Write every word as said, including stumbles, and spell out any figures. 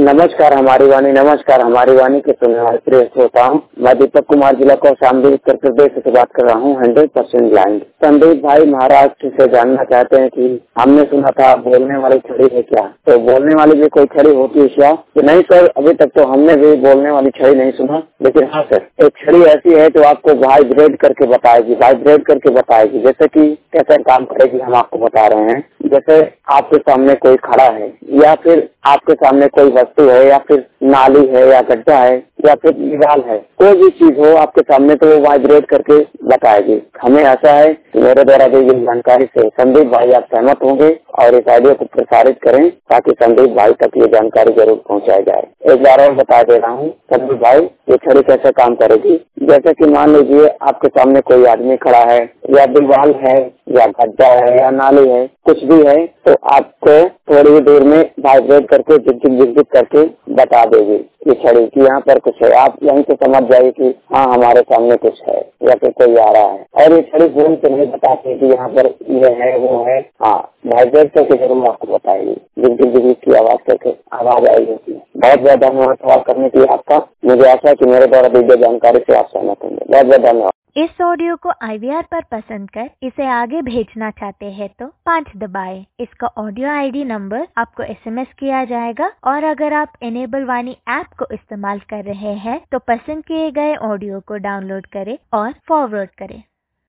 नमस्कार हमारी वाणी, नमस्कार हमारी वाणी के सुनने वाले प्रिय श्रोताओं, मैं दीपक कुमार जिला कौशाम्बी उत्तर प्रदेश से बात कर रहा हूँ। हंड्रेड परसेंट ब्लाइंड संदीप भाई महाराष्ट्र से जानना चाहते हैं कि हमने सुना था बोलने वाली छड़ी है क्या, तो बोलने वाली भी कोई छड़ी होती है क्या? तो नहीं सर, अभी तक तो हमने भी बोलने वाली छड़ी नहीं सुना, लेकिन हाँ सर, एक छड़ी ऐसी है जो आपको वाइब्रेट करके बताएगी, वाइब्रेट करके बताएगी। जैसे कि कैसे काम करेगी हम आपको बता रहे हैं। जैसे आपके सामने कोई खड़ा है या फिर आपके सामने कोई वस्तु है या फिर नाली है या गड्ढा है या फिर दीवार है, कोई भी चीज हो आपके सामने तो वो वाइब्रेट करके बताएगी। हमें ऐसा है कि मेरे द्वारा दी गई जानकारी से संदीप भाई आप सहमत होंगे और इस आइडिया को प्रसारित करें ताकि संदीप भाई तक ये जानकारी जरूर पहुंचाई जाए। एक बार और बता दे रहा हूँ संदीप भाई, ये छड़ी कैसे काम करेगी। जैसे कि मान लीजिए आपके सामने कोई आदमी खड़ा है या दीवार है या गड्ढा है या नाली है, कुछ भी है, तो आपको थोड़ी ही देर में वाइब्रेट करके झिक झिक झिक करके बता देगी ये छड़ी कि यहाँ पर कुछ है। आप यहीं से समझ जाइए कि हाँ हमारे सामने कुछ है या फिर कोई आ रहा है। और ये छड़ी फोन से नहीं बताती कि यहाँ पर ये है वो है, हाँ वाइब्रेट करके जरूर आपको बताएगी, झिक झिक झिक की आवाज करके आवाज आएगी। बहुत बहुत धन्यवाद सवाल करने के लिए आपका। मुझे आशा है कि मेरे द्वारा दी गई जानकारी से आप सहमत होंगे। बहुत बहुत धन्यवाद। इस ऑडियो को आई वी आर पर पसंद कर इसे आगे भेजना चाहते हैं तो पाँच दबाएं। इसका ऑडियो आई डी नंबर आपको एस एम एस किया जाएगा और अगर आप इनेबल वाणी ऐप को इस्तेमाल कर रहे हैं तो पसंद किए गए ऑडियो को डाउनलोड करें और फॉरवर्ड करें।